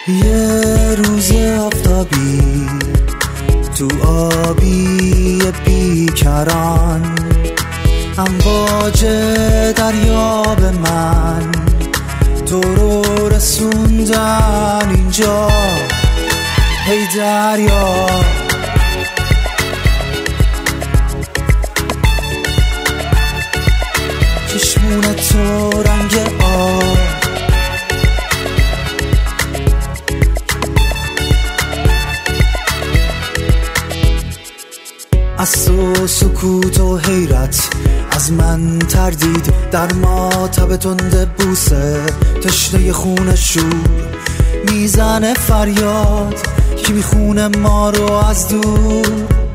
یه روز آفتابی تو آبی بیکران، امواج دریا به من تو رو رسوندن اینجا. هی دریا چشمون تو رنگ آب، از تو سکوت و حیرت، از من تردید در ماتب تند بوسه، تشنه خون شور میزنه فریاد، کی میخونه ما رو از دور.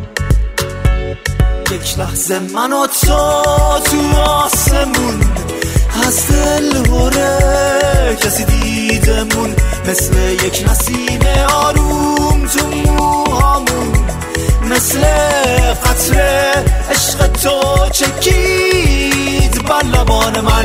یک لحظه من و تو آسمون، از دل هره کسی دیدمون، مثل یک نسیم آروم تو موهامون، مثل قطره عشق تو چکید بر لبان من.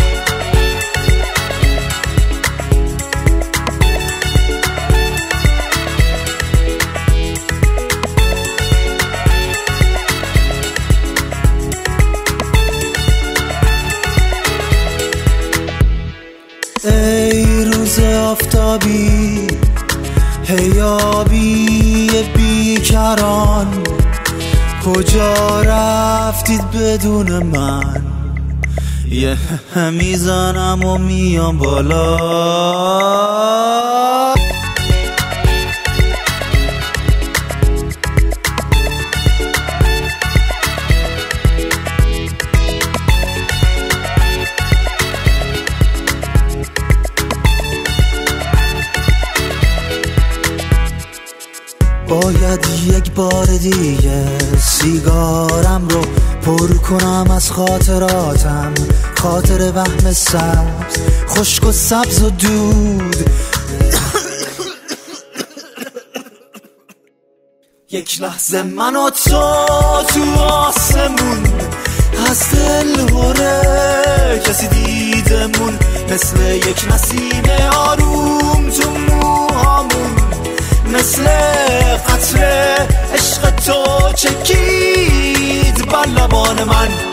ای روز آفتابی، هی آبی بیکران، کجا رفتید بدون من؟ یه میزنم و میام بالا. باید یک بار دیگه سیگارم رو پر کنم از خاطراتم، خاطر وهم سبز، خشک و سبز و دود. یک لحظه من و تو آسمون، از دل هره کسی دیدمون، مثل یک نسیم آروم تو موهامون، مثل قطره عشق تو چکید بر لبان من.